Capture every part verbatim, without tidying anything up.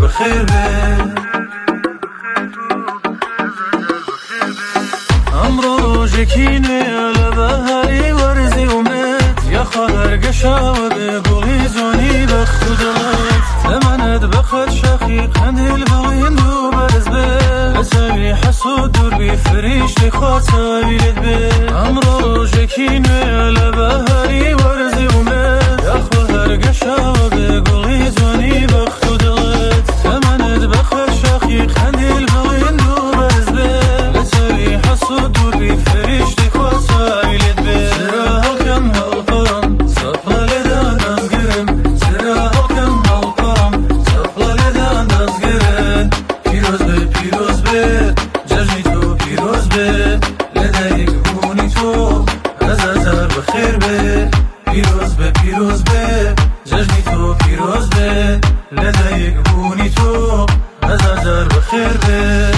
بخیر به. امرو روژکینه لبهری ورزی امید یا خواهر گشا و به گوهی زونی بخت و دلت تمند بخد شخی قندیل بغین دو برز به بسوی حسود دور بی فریشتی خواه سویلت به. امرو روژکینه لبهری ورزی امید یا خواهر گشا و به گوهی زونی بخت و دلت تمند بخد شخی قندیل بغین دو برز به بسوی حسود دور بی فریشتی خواه سویلت به. سرا حکم هالقرم سپلا لیدان دزگرم سرا حکم هالقرم سپلا لیدان دزگرم پیروز به پیروز به جشنی تو پیروز به لده یک بونی تو از ازر بخیر به. پیروز به پیروز به جشنی تو پیروز به لده یک بونی تو از ازر بخیر به.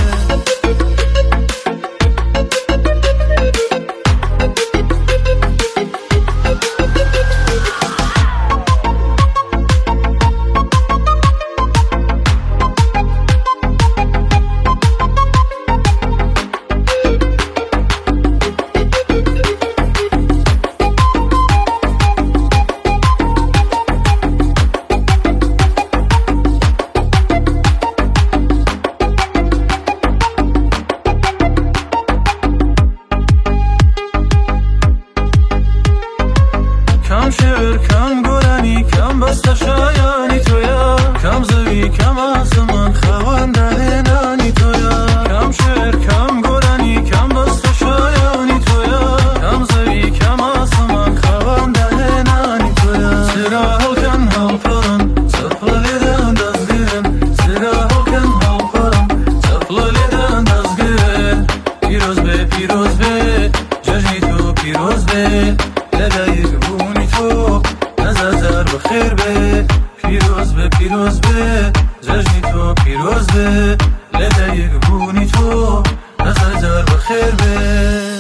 کم شعر کم گلنی کم بسته شایانی تویا کم زوی کم آسمان خوانده نانی تویا کم شعر کم گلنی کم بسته شایانی تویا کم زوی کم آسمان خوانده نانی تویا. سرا حکم ها پرم سپلا لیدان دزگرم سرا حکم ها پرم سپلا لیدان دزگرم پیروز به پیروز به جشنی تو پیروز به لده یک بونی تو از ازر بخیر به. پیروز به پیروز به جشنی تو پیروز به لده یک بونی تو از ازر بخیر به.